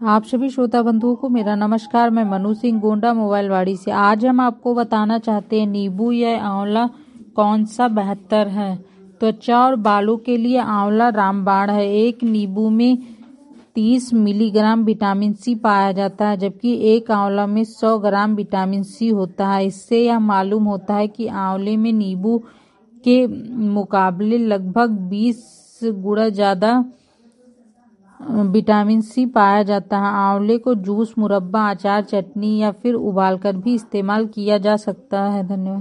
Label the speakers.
Speaker 1: आप सभी श्रोता बंधुओं को मेरा नमस्कार। मैं मनु सिंह गोंडा मोबाइलवाड़ी से। आज हम आपको बताना चाहते हैं नींबू या आंवला कौन सा बेहतर है। त्वचा और बालों के लिए आंवला रामबाण है। एक नींबू में 30 मिलीग्राम विटामिन सी पाया जाता है, जबकि एक आंवला में 100 ग्राम विटामिन सी होता है। इससे यह मालूम होता है कि आंवले में नींबू के मुकाबले लगभग 20 गुना ज़्यादा विटामिन सी पाया जाता है। आंवले को जूस, मुरब्बा, अचार, चटनी या फिर उबालकर भी इस्तेमाल किया जा सकता है। धन्यवाद।